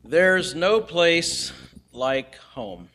There's no place like home.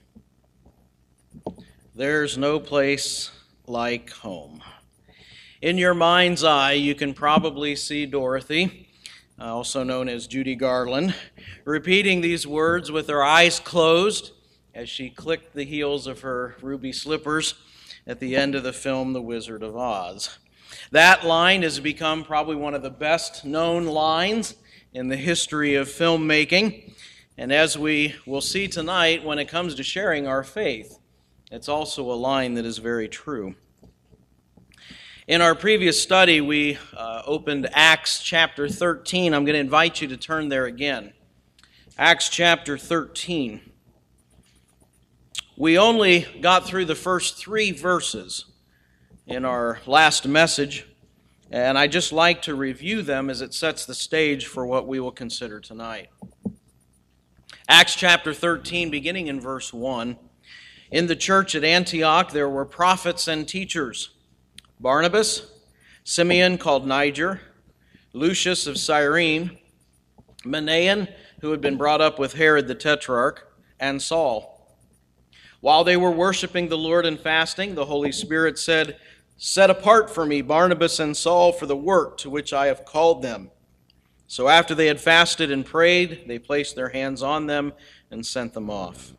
There's no place like home. In your mind's eye, you can probably see Dorothy, also known as Judy Garland, repeating these words with her eyes closed as she clicked the heels of her ruby slippers at the end of the film The Wizard of Oz. That line has become probably one of the best known lines in the history of filmmaking. And as we will see tonight, when it comes to sharing our faith, it's also a line that is very true. In our previous study, we opened Acts chapter 13. I'm going to invite you to turn there again. Acts chapter 13. We only got through the first 3 verses in our last message, and I just like to review them as it sets the stage for what we will consider tonight. Acts chapter 13, beginning in verse 1. In the church at Antioch there were prophets and teachers: Barnabas, Simeon called Niger, Lucius of Cyrene, Manaen, who had been brought up with Herod the Tetrarch, and Saul. While they were worshiping the Lord and fasting, the Holy Spirit said, "Set apart for me Barnabas and Saul for the work to which I have called them." So after they had fasted and prayed, they placed their hands on them and sent them off.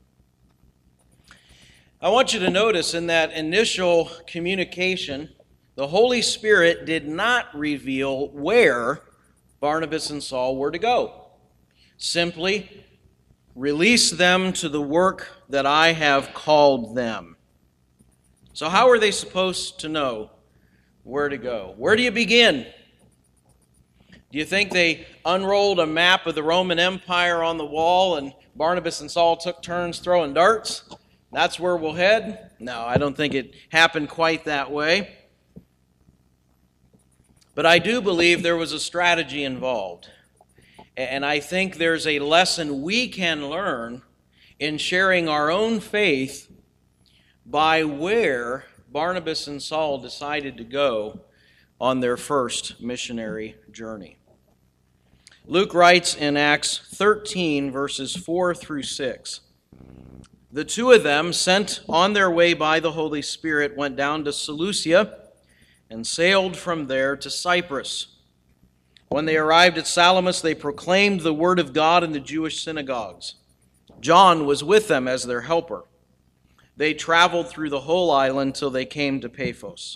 I want you to notice in that initial communication, the Holy Spirit did not reveal where Barnabas and Saul were to go. Simply, release them to the work that I have called them. So how are they supposed to know where to go? Where do you begin? Do you think they unrolled a map of the Roman Empire on the wall and Barnabas and Saul took turns throwing darts? That's where we'll head? No, I don't think it happened quite that way. But I do believe there was a strategy involved. And I think there's a lesson we can learn in sharing our own faith by where Barnabas and Saul decided to go on their first missionary journey. Luke writes in Acts 13, verses 4 through 6, "The 2 of them, sent on their way by the Holy Spirit, went down to Seleucia and sailed from there to Cyprus. When they arrived at Salamis, they proclaimed the word of God in the Jewish synagogues. John was with them as their helper. They traveled through the whole island till they came to Paphos.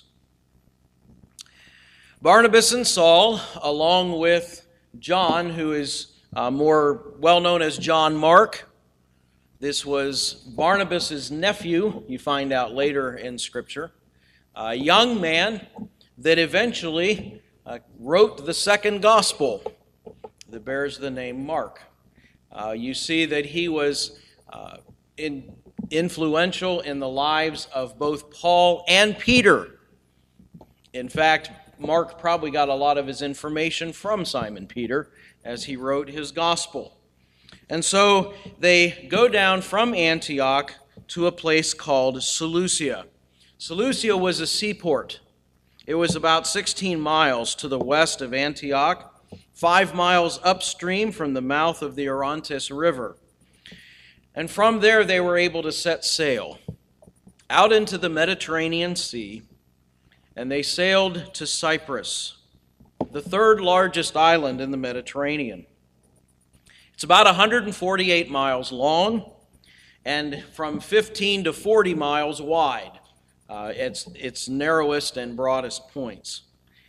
Barnabas and Saul, along with John, who is more well known as John Mark. This was Barnabas' nephew, you find out later in Scripture. A young man that eventually wrote the second gospel that bears the name Mark. You see that he was influential in the lives of both Paul and Peter. In fact, Mark probably got a lot of his information from Simon Peter as he wrote his gospel. And so they go down from Antioch to a place called Seleucia. Seleucia was a seaport. It was about 16 miles to the west of Antioch, 5 miles upstream from the mouth of the Orontes River. And from there they were able to set sail out into the Mediterranean Sea, and they sailed to Cyprus, the 3rd largest island in the Mediterranean. It's about 148 miles long and from 15 to 40 miles wide. Its narrowest and broadest points.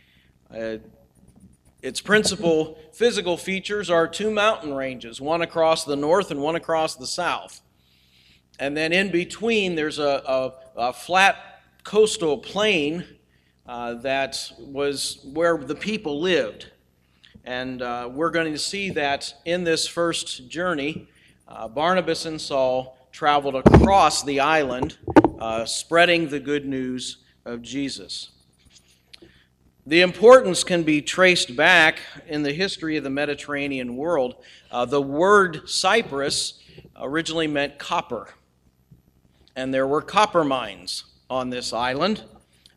Its principal physical features are 2 mountain ranges, one across the north and one across the south. And then in between there's a flat coastal plain that was where the people lived. And we're going to see that in this first journey, Barnabas and Saul traveled across the island, spreading the good news of Jesus. The importance can be traced back in the history of the Mediterranean world. The word Cyprus originally meant copper, and there were copper mines on this island.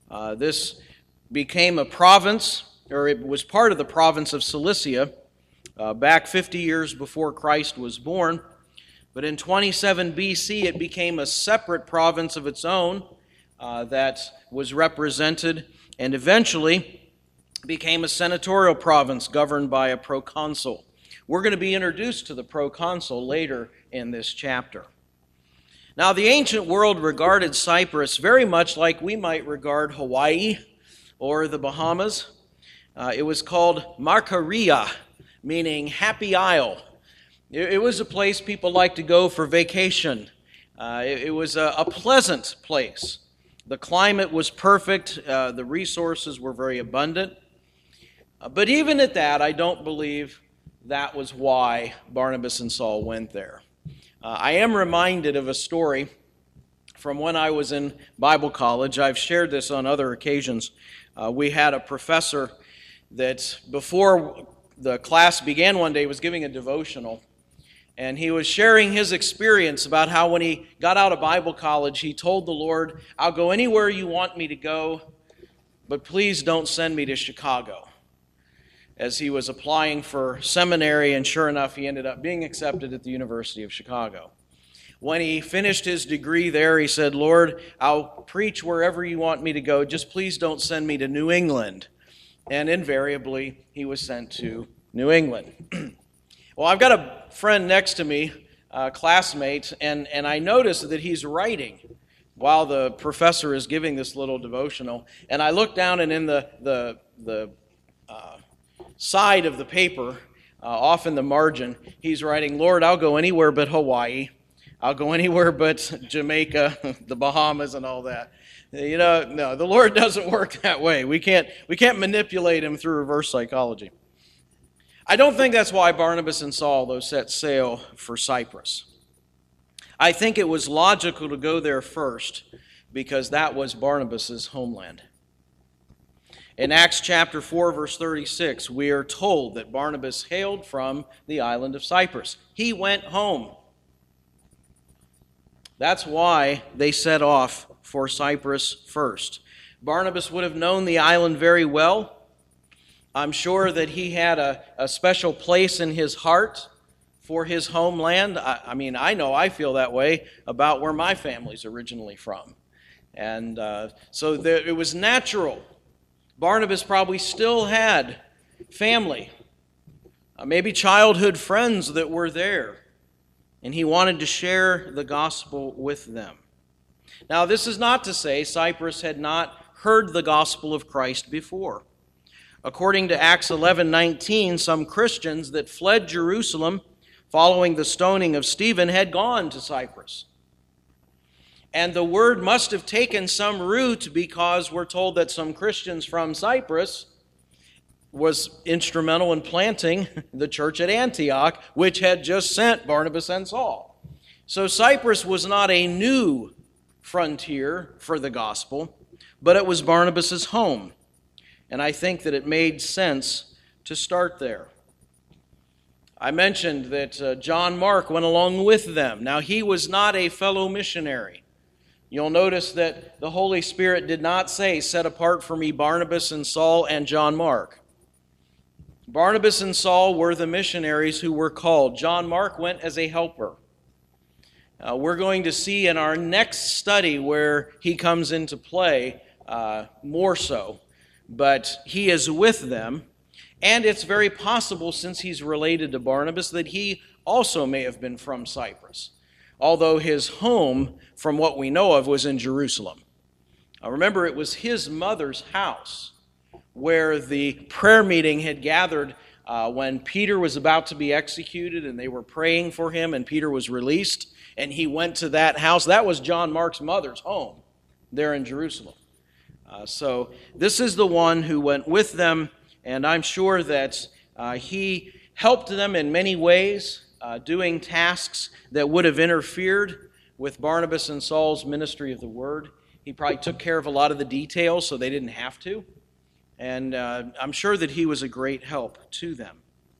This became a province, or it was part of the province of Cilicia, back 50 years before Christ was born. But in 27 BC, it became a separate province of its own that was represented and eventually became a senatorial province governed by a proconsul. We're going to be introduced to the proconsul later in this chapter. Now, the ancient world regarded Cyprus very much like we might regard Hawaii or the Bahamas. It was called Markaria, meaning Happy Isle. It was a place people liked to go for vacation. It was a pleasant place. The climate was perfect. The resources were very abundant. But even at that, I don't believe that was why Barnabas and Saul went there. I am reminded of a story from when I was in Bible college. I've shared this on other occasions. We had a professor that before the class began one day was giving a devotional, and he was sharing his experience about how when he got out of Bible college, he told the Lord, "I'll go anywhere you want me to go, but please don't send me to Chicago," as he was applying for seminary, and sure enough, he ended up being accepted at the University of Chicago. When he finished his degree there, he said, "Lord, I'll preach wherever you want me to go, just please don't send me to New England." And invariably, he was sent to New England. Well, I've got a friend next to me, a classmate, and I noticed that he's writing while the professor is giving this little devotional. And I look down, and in the side of the paper, off in the margin, he's writing, "Lord, I'll go anywhere but Hawaii. I'll go anywhere but Jamaica, the Bahamas, and all that." You know, no, the Lord doesn't work that way. We can't manipulate him through reverse psychology. I don't think that's why Barnabas and Saul, though, set sail for Cyprus. I think it was logical to go there first because that was Barnabas' homeland. In Acts chapter 4, verse 36, we are told that Barnabas hailed from the island of Cyprus. He went home. That's why they set off for Cyprus first. Barnabas would have known the island very well. I'm sure that he had a special place in his heart for his homeland. I know I feel that way about where my family's originally from. And so it was natural. Barnabas probably still had family, maybe childhood friends that were there, and he wanted to share the gospel with them. Now, this is not to say Cyprus had not heard the gospel of Christ before. According to Acts 11:19, some Christians that fled Jerusalem following the stoning of Stephen had gone to Cyprus. And the word must have taken some root because we're told that some Christians from Cyprus was instrumental in planting the church at Antioch, which had just sent Barnabas and Saul. So Cyprus was not a new frontier for the gospel, but it was Barnabas' home. And I think that it made sense to start there. I mentioned that John Mark went along with them. Now, he was not a fellow missionary. You'll notice that the Holy Spirit did not say, "Set apart for me Barnabas and Saul and John Mark." Barnabas and Saul were the missionaries who were called. John Mark went as a helper. We're going to see in our next study where he comes into play more so. But he is with them, and it's very possible, since he's related to Barnabas, that he also may have been from Cyprus, although his home, from what we know of, was in Jerusalem. Remember, it was his mother's house where the prayer meeting had gathered when Peter was about to be executed, and they were praying for him, and Peter was released, and he went to that house. That was John Mark's mother's home there in Jerusalem. So this is the one who went with them, and I'm sure that he helped them in many ways, doing tasks that would have interfered with Barnabas and Saul's ministry of the word. He probably took care of a lot of the details so they didn't have to, and I'm sure that he was a great help to them.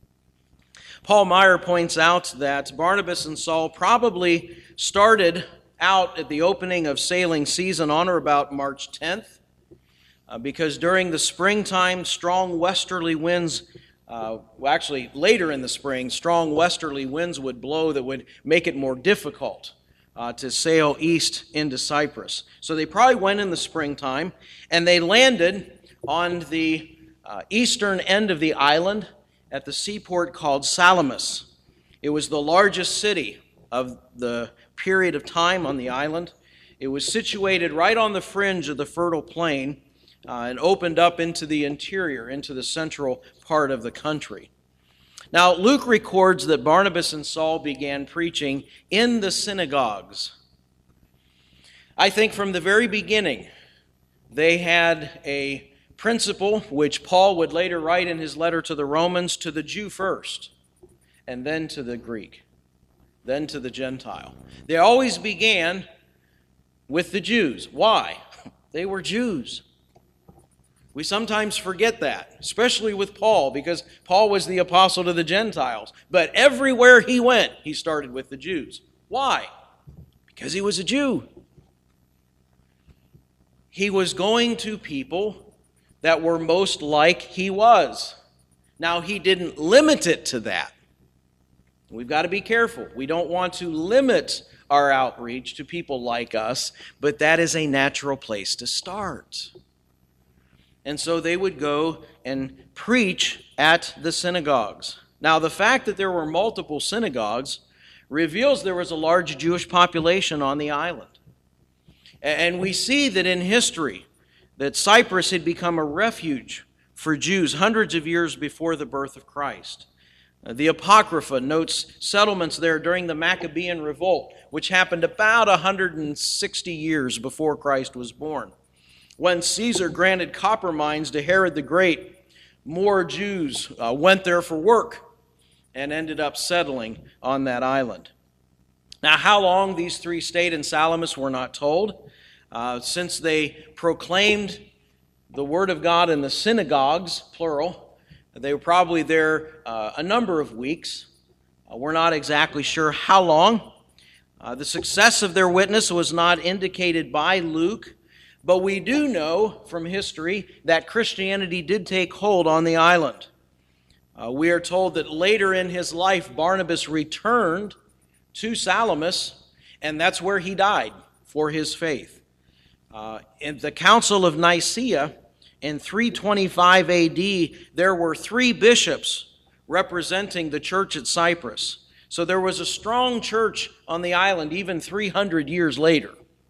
Paul Meyer points out that Barnabas and Saul probably started out at the opening of sailing season on or about March 10th, because during the springtime, strong westerly winds actually later in the spring, strong westerly winds would blow that would make it more difficult to sail east into Cyprus. So they probably went in the springtime, and they landed on the eastern end of the island at the seaport called Salamis. It was the largest city of the period of time on the island. It was situated right on the fringe of the fertile plain and opened up into the interior, into the central part of the country. Now, Luke records that Barnabas and Saul began preaching in the synagogues. I think from the very beginning, they had a principle which Paul would later write in his letter to the Romans, to the Jew first, and then to the Greek, then to the Gentile. They always began with the Jews. Why? They were Jews. We sometimes forget that, especially with Paul, because Paul was the apostle to the Gentiles. But everywhere he went, he started with the Jews. Why? Because he was a Jew. He was going to people that were most like he was. Now, he didn't limit it to that. We've got to be careful. We don't want to limit our outreach to people like us, but that is a natural place to start. And so they would go and preach at the synagogues. Now, the fact that there were multiple synagogues reveals there was a large Jewish population on the island. And we see that in history, that Cyprus had become a refuge for Jews hundreds of years before the birth of Christ. The Apocrypha notes settlements there during the Maccabean Revolt, which happened about 160 years before Christ was born. When Caesar granted copper mines to Herod the Great, more Jews went there for work and ended up settling on that island. Now, how long these three stayed in Salamis, we're not told. Since they proclaimed the word of God in the synagogues, plural, they were probably there a number of weeks. We're not exactly sure how long. The success of their witness was not indicated by Luke, but we do know from history that Christianity did take hold on the island. We are told that later in his life, Barnabas returned to Salamis, and that's where he died for his faith. In the Council of Nicaea in 325 AD, there were 3 bishops representing the church at Cyprus. So there was a strong church on the island even 300 years later.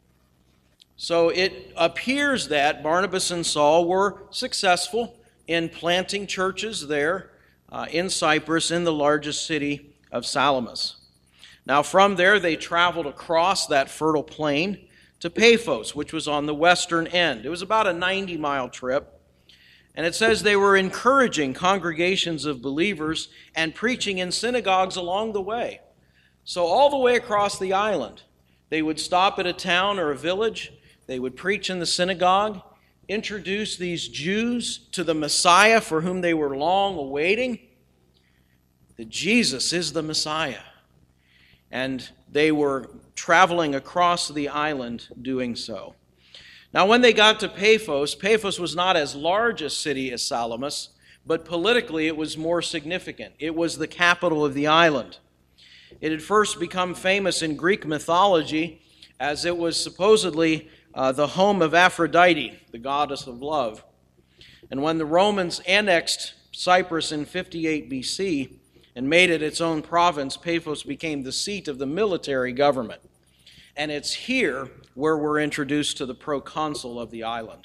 So it appears that Barnabas and Saul were successful in planting churches there in Cyprus, in the largest city of Salamis. Now from there they traveled across that fertile plain to Paphos, which was on the western end. It was about a 90-mile trip. And it says they were encouraging congregations of believers and preaching in synagogues along the way. So all the way across the island, they would stop at a town or a village. They would preach in the synagogue, introduce these Jews to the Messiah for whom they were long awaiting, that Jesus is the Messiah. And they were traveling across the island doing so. Now, when they got to Paphos, Paphos was not as large a city as Salamis, but politically it was more significant. It was the capital of the island. It had first become famous in Greek mythology as it was supposedly the home of Aphrodite, the goddess of love. And when the Romans annexed Cyprus in 58 BC and made it its own province, Paphos became the seat of the military government. And it's here where we're introduced to the proconsul of the island.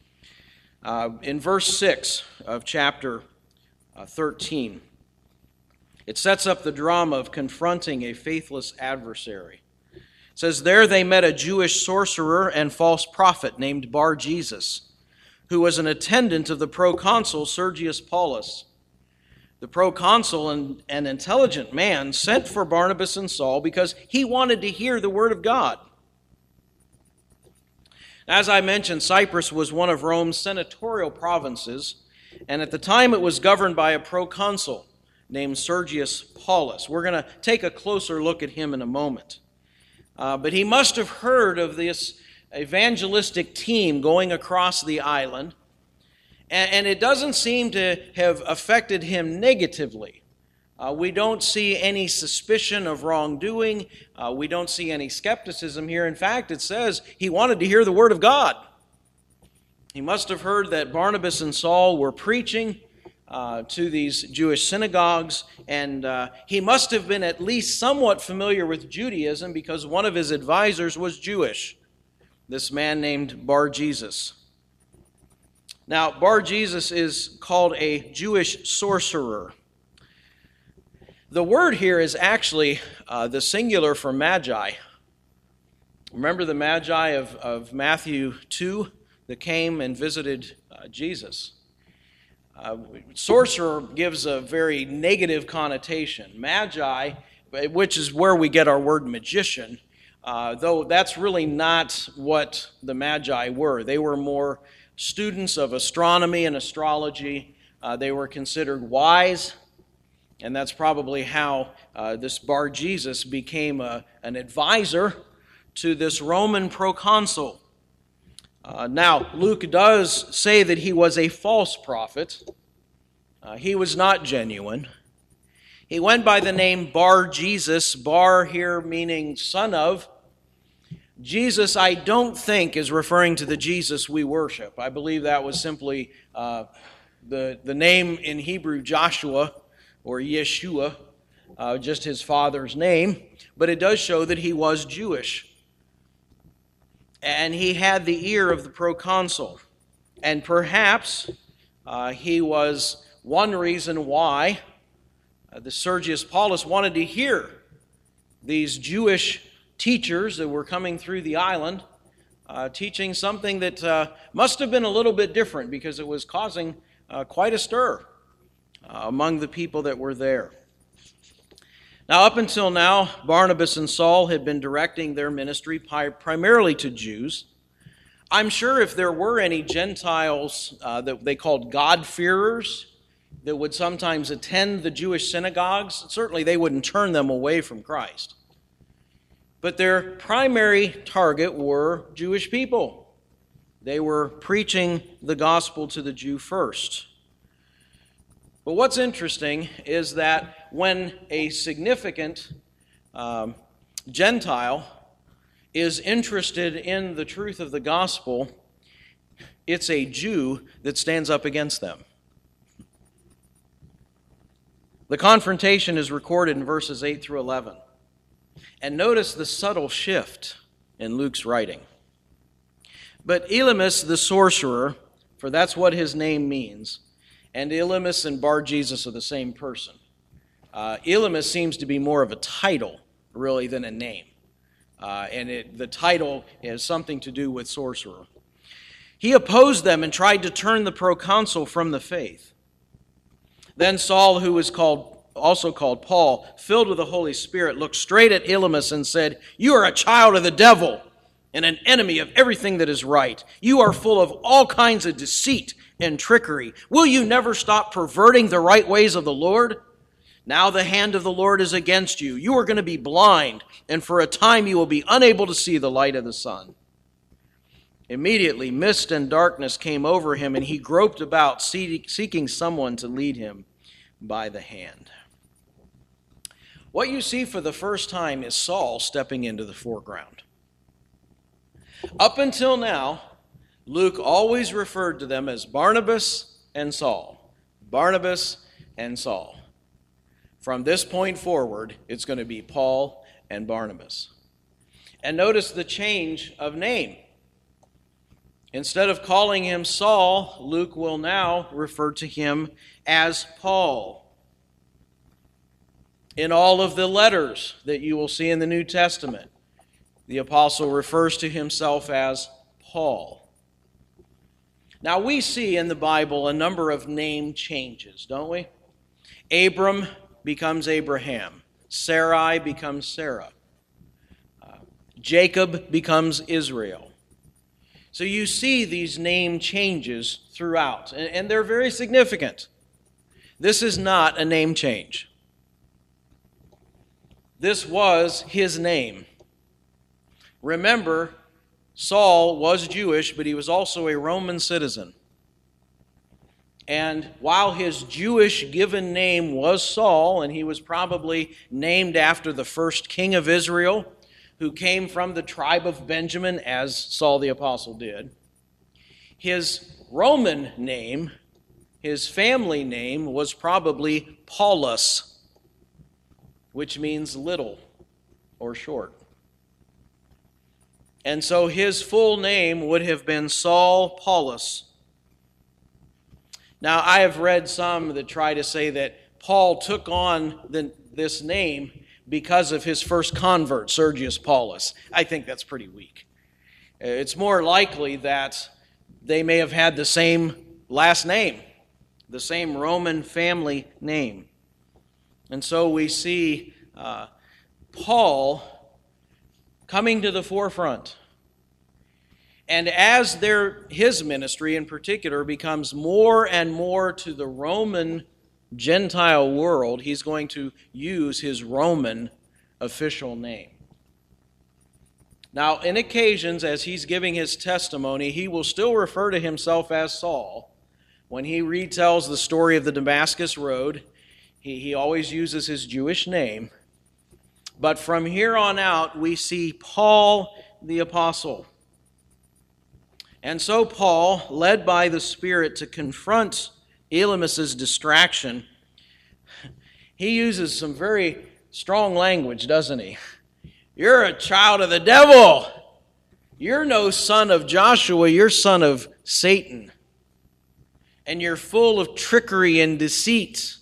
In verse 6 of chapter 13, it sets up the drama of confronting a faithless adversary. It says, "There they met a Jewish sorcerer and false prophet named Bar-Jesus, who was an attendant of the proconsul Sergius Paulus. The proconsul, an intelligent man, sent for Barnabas and Saul because he wanted to hear the word of God." As I mentioned, Cyprus was one of Rome's senatorial provinces, and at the time it was governed by a proconsul named Sergius Paulus. We're going to take a closer look at him in a moment. But he must have heard of this evangelistic team going across the island, And it doesn't seem to have affected him negatively. We don't see any suspicion of wrongdoing. We don't see any skepticism here. In fact, it says he wanted to hear the word of God. He must have heard that Barnabas and Saul were preaching to these Jewish synagogues, and he must have been at least somewhat familiar with Judaism because one of his advisors was Jewish, this man named Bar-Jesus. Now, Bar-Jesus is called a Jewish sorcerer. The word here is actually the singular for magi. Remember the magi of Matthew 2 that came and visited Jesus? Sorcerer gives a very negative connotation. Magi, which is where we get our word magician, though that's really not what the magi were. They were more students of astronomy and astrology. They were considered wise, and that's probably how this Bar-Jesus became an advisor to this Roman proconsul. Now, Luke does say that he was a false prophet. He was not genuine. He went by the name Bar-Jesus, Bar here meaning son of. Jesus, I don't think, is referring to the Jesus we worship. I believe that was simply the name in Hebrew, Joshua, or Yeshua, just his father's name. But it does show that he was Jewish. And he had the ear of the proconsul. And perhaps he was one reason why the Sergius Paulus wanted to hear these Jewish teachers that were coming through the island teaching something that must have been a little bit different because it was causing quite a stir among the people that were there. Now, up until now, Barnabas and Saul had been directing their ministry primarily to Jews. I'm sure if there were any Gentiles that they called God-fearers that would sometimes attend the Jewish synagogues, certainly they wouldn't turn them away from Christ. But their primary target were Jewish people. They were preaching the gospel to the Jew first. But what's interesting is that when a significant Gentile is interested in the truth of the gospel, it's a Jew that stands up against them. The confrontation is recorded in verses 8 through 11. And notice the subtle shift in Luke's writing. But Elymas the sorcerer, for that's what his name means, and Elymas and Bar-Jesus are the same person. Elymas seems to be more of a title, really, than a name. The title has something to do with sorcerer. He opposed them and tried to turn the proconsul from the faith. Then Saul, who was also called Paul, filled with the Holy Spirit, looked straight at Elymas and said, "You are a child of the devil and an enemy of everything that is right. You are full of all kinds of deceit and trickery. Will you never stop perverting the right ways of the Lord? Now the hand of the Lord is against you. You are going to be blind, and for a time you will be unable to see the light of the sun." Immediately mist and darkness came over him, and he groped about, seeking someone to lead him by the hand. What you see for the first time is Saul stepping into the foreground. Up until now, Luke always referred to them as Barnabas and Saul. Barnabas and Saul. From this point forward, it's going to be Paul and Barnabas. And notice the change of name. Instead of calling him Saul, Luke will now refer to him as Paul. In all of the letters that you will see in the New Testament, the apostle refers to himself as Paul. Now, we see in the Bible a number of name changes, don't we? Abram becomes Abraham. Sarai becomes Sarah. Jacob becomes Israel. So you see these name changes throughout, and they're very significant. This is not a name change. This was his name. Remember, Saul was Jewish, but he was also a Roman citizen. And while his Jewish given name was Saul, and he was probably named after the first king of Israel, who came from the tribe of Benjamin, as Saul the Apostle did, his Roman name, his family name, was probably Paulus, which means little or short. And so his full name would have been Saul Paulus. Now, I have read some that try to say that Paul took on this name because of his first convert, Sergius Paulus. I think that's pretty weak. It's more likely that they may have had the same last name, the same Roman family name. And so we see Paul coming to the forefront. And as his ministry in particular becomes more and more to the Roman Gentile world, he's going to use his Roman official name. Now, in occasions, as he's giving his testimony, he will still refer to himself as Saul. When he retells the story of the Damascus Road, he always uses his Jewish name. But from here on out, we see Paul the Apostle. And so Paul, led by the Spirit to confront Elymas's distraction, he uses some very strong language, doesn't he? You're a child of the devil. You're no son of Joshua, you're son of Satan. And you're full of trickery and deceit.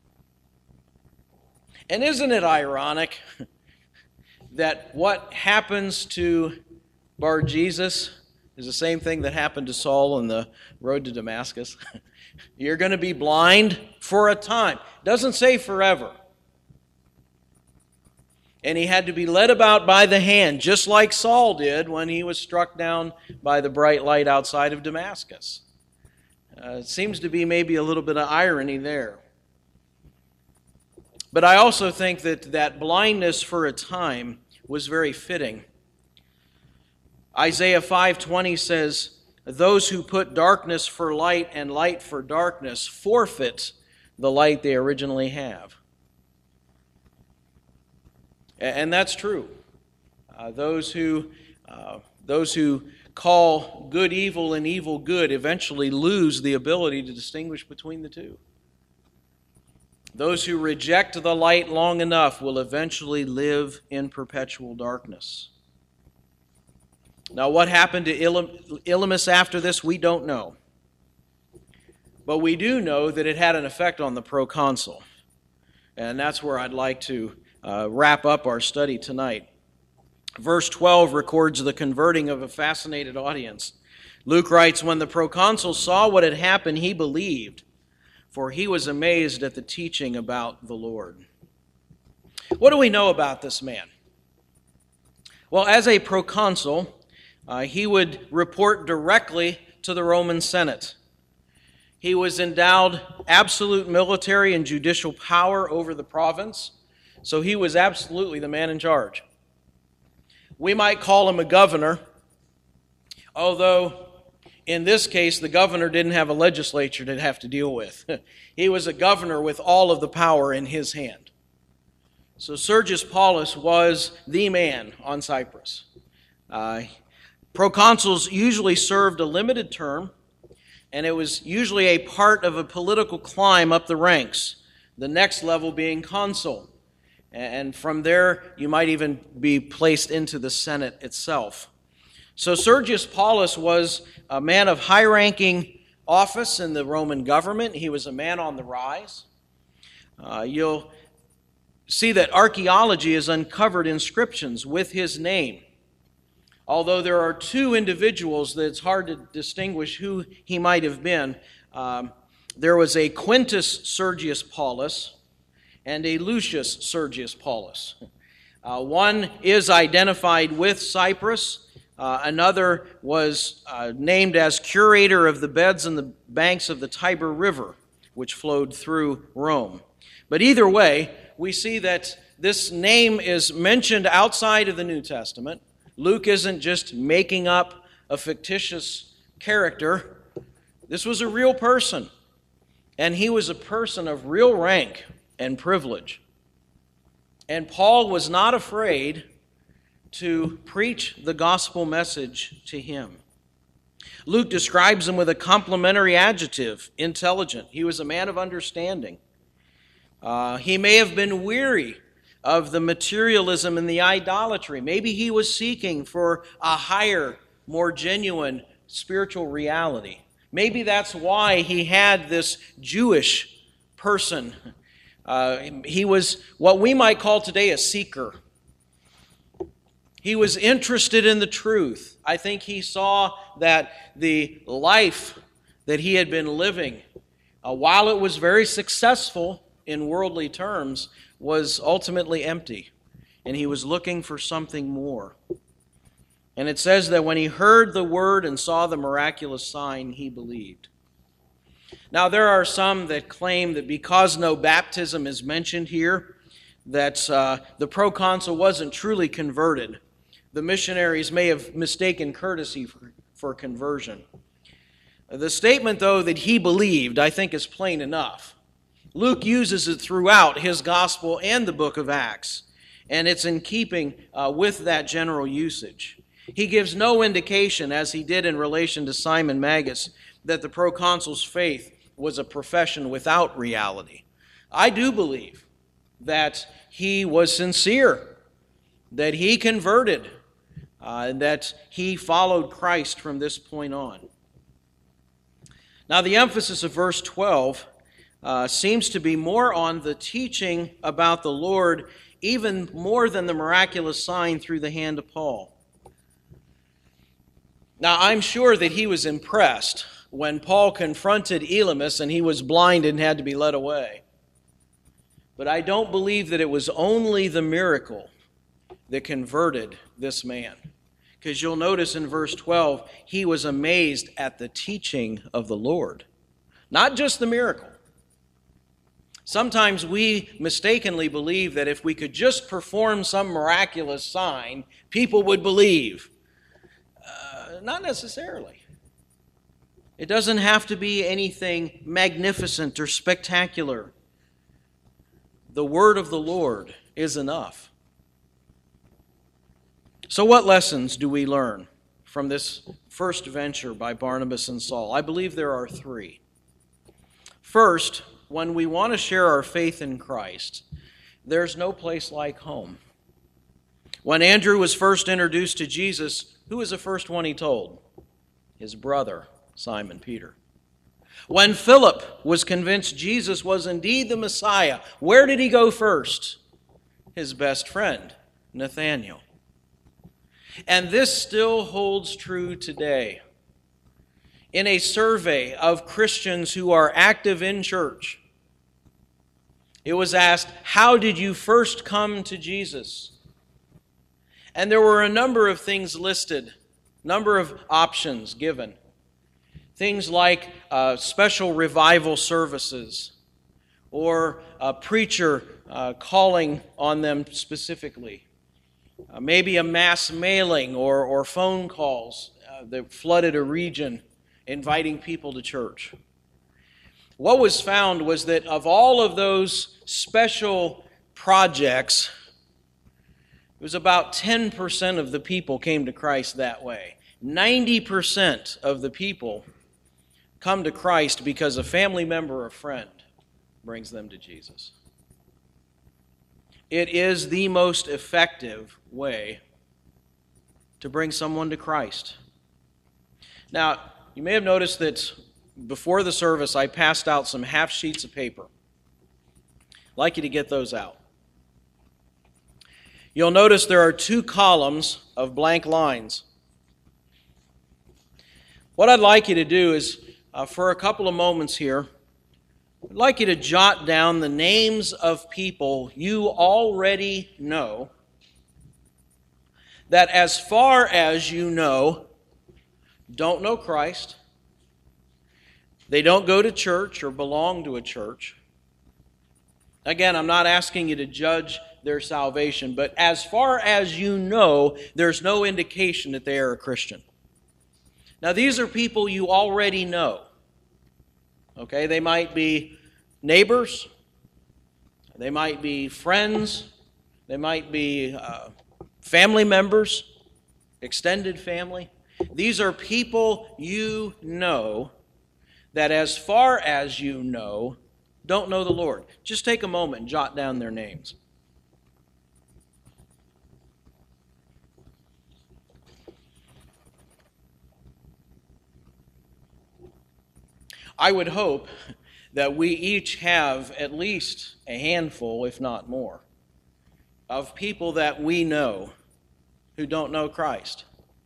And isn't it ironic that what happens to Bar-Jesus is the same thing that happened to Saul on the road to Damascus? You're going to be blind for a time. Doesn't say forever. And he had to be led about by the hand, just like Saul did when he was struck down by the bright light outside of Damascus. It seems to be maybe a little bit of irony there. But I also think that blindness for a time was very fitting. Isaiah 5:20 says, "Those who put darkness for light and light for darkness forfeit the light they originally have." And that's true. Those who call good evil and evil good eventually lose the ability to distinguish between the two. Those who reject the light long enough will eventually live in perpetual darkness. Now, what happened to Elymas after this, we don't know. But we do know that it had an effect on the proconsul. And that's where I'd like to wrap up our study tonight. Verse 12 records the converting of a fascinated audience. Luke writes, "When the proconsul saw what had happened, he believed, for he was amazed at the teaching about the Lord." What do we know about this man? Well, as a proconsul, he would report directly to the Roman Senate. He was endowed absolute military and judicial power over the province, so he was absolutely the man in charge. We might call him a governor, although in this case the governor didn't have a legislature to have to deal with. He was a governor with all of the power in his hand. So Sergius Paulus was the man on Cyprus. Proconsuls usually served a limited term, and it was usually a part of a political climb up the ranks, the next level being consul. And from there, you might even be placed into the Senate itself. So Sergius Paulus was a man of high-ranking office in the Roman government. He was a man on the rise. You'll see that archaeology has uncovered inscriptions with his name. Although there are two individuals that it's hard to distinguish who he might have been. There was a Quintus Sergius Paulus and a Lucius Sergius Paulus. One is identified with Cyprus. Another was named as curator of the beds and the banks of the Tiber River, which flowed through Rome. But either way, we see that this name is mentioned outside of the New Testament. Luke isn't just making up a fictitious character. This was a real person. And he was a person of real rank and privilege. And Paul was not afraid to preach the gospel message to him. Luke describes him with a complimentary adjective, intelligent. He was a man of understanding. He may have been weary of the materialism and the idolatry. Maybe he was seeking for a higher, more genuine spiritual reality. Maybe that's why he had this Jewish person. He was what we might call today a seeker. He was interested in the truth. I think he saw that the life that he had been living, while it was very successful in worldly terms, was ultimately empty. And he was looking for something more. And it says that when he heard the word and saw the miraculous sign, he believed. Now, there are some that claim that because no baptism is mentioned here, that the proconsul wasn't truly converted. The missionaries may have mistaken courtesy for conversion. The statement, though, that he believed, I think is plain enough. Luke uses it throughout his gospel and the book of Acts, and it's in keeping with that general usage. He gives no indication, as he did in relation to Simon Magus, that the proconsul's faith was a profession without reality. I do believe that he was sincere, that he converted, and that he followed Christ from this point on. Now, the emphasis of verse 12 seems to be more on the teaching about the Lord, even more than the miraculous sign through the hand of Paul. Now, I'm sure that he was impressed when Paul confronted Elymas and he was blind and had to be led away. But I don't believe that it was only the miracle that converted this man. Because you'll notice in verse 12, he was amazed at the teaching of the Lord. Not just the miracle. Sometimes we mistakenly believe that if we could just perform some miraculous sign, people would believe. Not necessarily. It doesn't have to be anything magnificent or spectacular. The word of the Lord is enough. So what lessons do we learn from this first venture by Barnabas and Saul? I believe there are three. First, when we want to share our faith in Christ, there's no place like home. When Andrew was first introduced to Jesus, who was the first one he told? His brother, Simon Peter. When Philip was convinced Jesus was indeed the Messiah, where did he go first? His best friend, Nathanael. And this still holds true today. In a survey of Christians who are active in church, it was asked, how did you first come to Jesus? And there were a number of things listed, number of options given. Things like special revival services or a preacher calling on them specifically. Maybe a mass mailing or phone calls that flooded a region inviting people to church. What was found was that of all of those special projects, it was about 10% of the people came to Christ that way. 90% of the people come to Christ because a family member or friend brings them to Jesus. It is the most effective way to bring someone to Christ. Now, you may have noticed that before the service I passed out some half sheets of paper. I'd like you to get those out. You'll notice there are 2 columns of blank lines. What I'd like you to do is, for a couple of moments here, I'd like you to jot down the names of people you already know that, as far as you know, don't know Christ. They don't go to church or belong to a church. Again, I'm not asking you to judge their salvation, but as far as you know, there's no indication that they are a Christian. Now, these are people you already know. Okay, they might be neighbors, they might be friends, they might be family members, extended family. These are people you know that, as far as you know, don't know the Lord. Just take a moment and jot down their names. I would hope that we each have at least a handful, if not more, of people that we know who don't know Christ.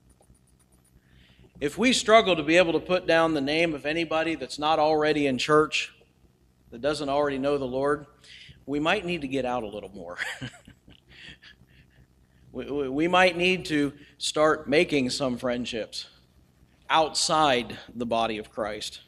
If we struggle to be able to put down the name of anybody that's not already in church, that doesn't already know the Lord, we might need to get out a little more. We might need to start making some friendships outside the body of Christ.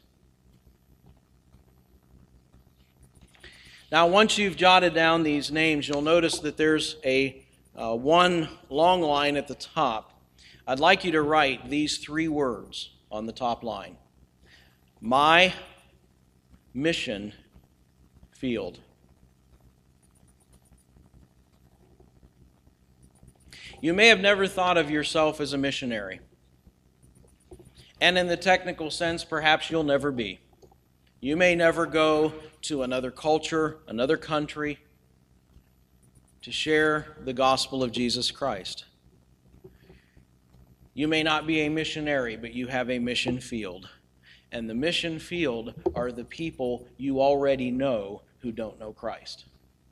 Now, once you've jotted down these names, you'll notice that there's a one long line at the top. I'd like you to write these 3 words on the top line. My mission field. You may have never thought of yourself as a missionary. And in the technical sense, perhaps you'll never be. You may never go to another culture, another country, to share the gospel of Jesus Christ. You may not be a missionary, but you have a mission field. And the mission field are the people you already know who don't know Christ.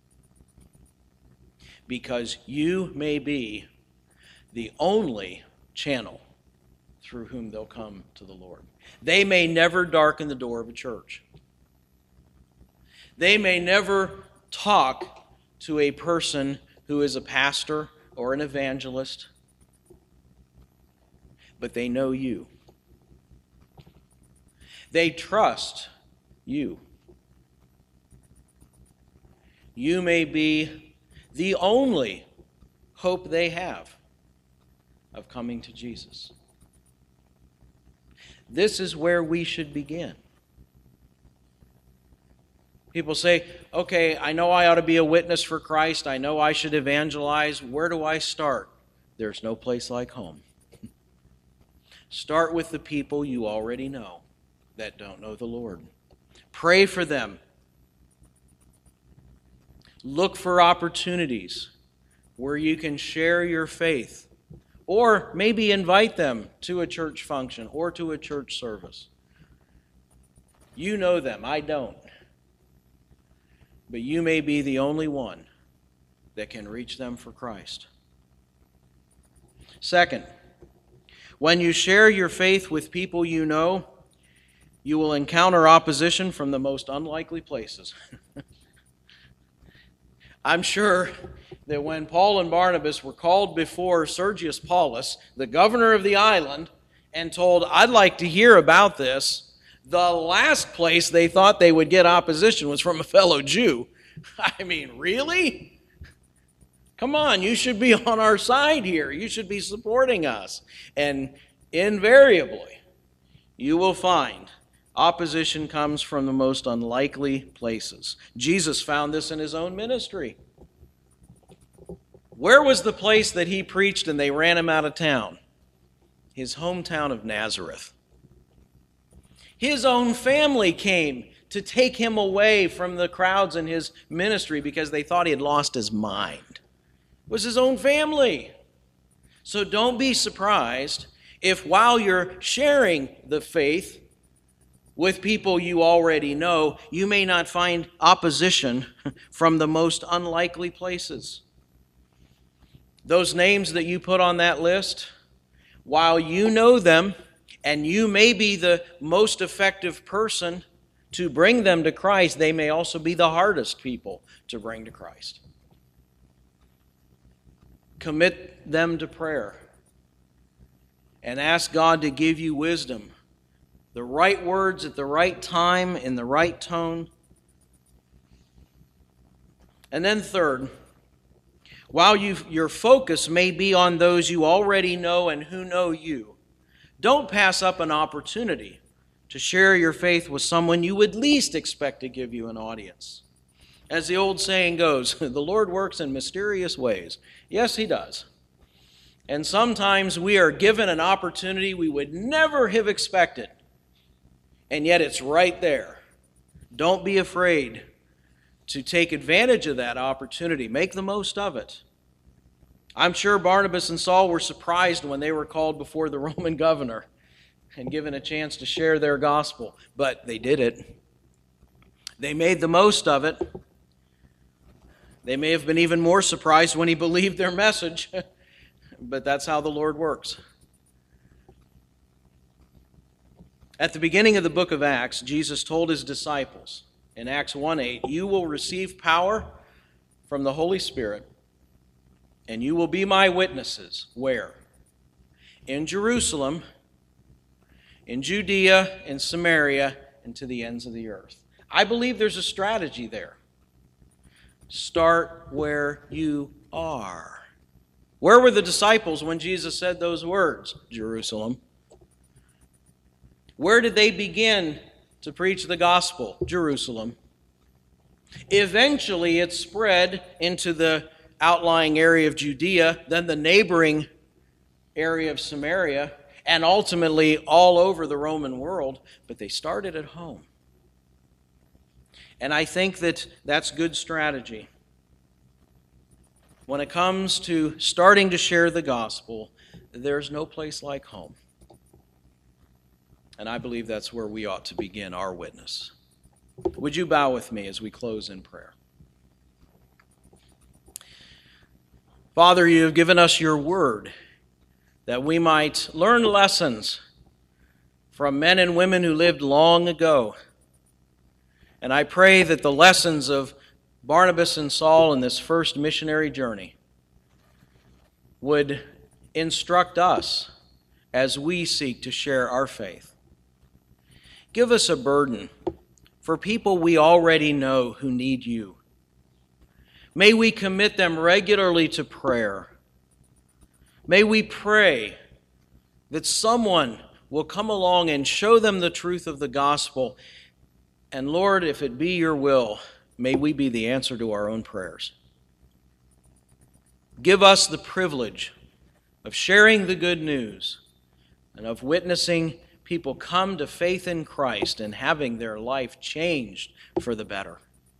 Because you may be the only channel through whom they'll come to the Lord. They may never darken the door of a church. They may never talk to a person who is a pastor or an evangelist, but they know you. They trust you. You may be the only hope they have of coming to Jesus. This is where we should begin. People say, okay, I know I ought to be a witness for Christ. I know I should evangelize. Where do I start? There's no place like home. Start with the people you already know that don't know the Lord. Pray for them. Look for opportunities where you can share your faith, or maybe invite them to a church function or to a church service. You know them, I don't. But you may be the only one that can reach them for Christ. Second, when you share your faith with people you know, you will encounter opposition from the most unlikely places. I'm sure that when Paul and Barnabas were called before Sergius Paulus, the governor of the island, and told, I'd like to hear about this, the last place they thought they would get opposition was from a fellow Jew. I mean, really? Come on, you should be on our side here. You should be supporting us. And invariably, you will find opposition comes from the most unlikely places. Jesus found this in his own ministry. Where was the place that he preached and they ran him out of town? His hometown of Nazareth. His own family came to take him away from the crowds in his ministry because they thought he had lost his mind. It was his own family. So don't be surprised if while you're sharing the faith with people you already know, you may not find opposition from the most unlikely places. Those names that you put on that list, while you know them, and you may be the most effective person to bring them to Christ, they may also be the hardest people to bring to Christ. Commit them to prayer and ask God to give you wisdom, the right words at the right time, in the right tone. And then third, while your focus may be on those you already know and who know you, don't pass up an opportunity to share your faith with someone you would least expect to give you an audience. As the old saying goes, the Lord works in mysterious ways. Yes, He does. And sometimes we are given an opportunity we would never have expected, and yet it's right there. Don't be afraid to take advantage of that opportunity. Make the most of it. I'm sure Barnabas and Saul were surprised when they were called before the Roman governor and given a chance to share their gospel, but they did it. They made the most of it. They may have been even more surprised when he believed their message, but that's how the Lord works. At the beginning of the book of Acts, Jesus told his disciples in Acts 1:8, "You will receive power from the Holy Spirit, and you will be my witnesses." Where? In Jerusalem, in Judea, in Samaria, and to the ends of the earth. I believe there's a strategy there. Start where you are. Where were the disciples when Jesus said those words? Jerusalem. Where did they begin to preach the gospel? Jerusalem. Eventually it spread into the outlying area of Judea, then the neighboring area of Samaria, and ultimately all over the Roman world, but they started at home. And I think that that's good strategy. When it comes to starting to share the gospel, there's no place like home. And I believe that's where we ought to begin our witness. Would you bow with me as we close in prayer? Father, you have given us your word that we might learn lessons from men and women who lived long ago. And I pray that the lessons of Barnabas and Saul in this first missionary journey would instruct us as we seek to share our faith. Give us a burden for people we already know who need you. May we commit them regularly to prayer. May we pray that someone will come along and show them the truth of the gospel. And Lord, if it be your will, may we be the answer to our own prayers. Give us the privilege of sharing the good news and of witnessing people come to faith in Christ and having their life changed for the better.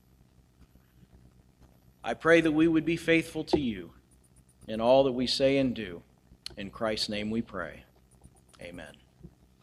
I pray that we would be faithful to you in all that we say and do. In Christ's name we pray. Amen.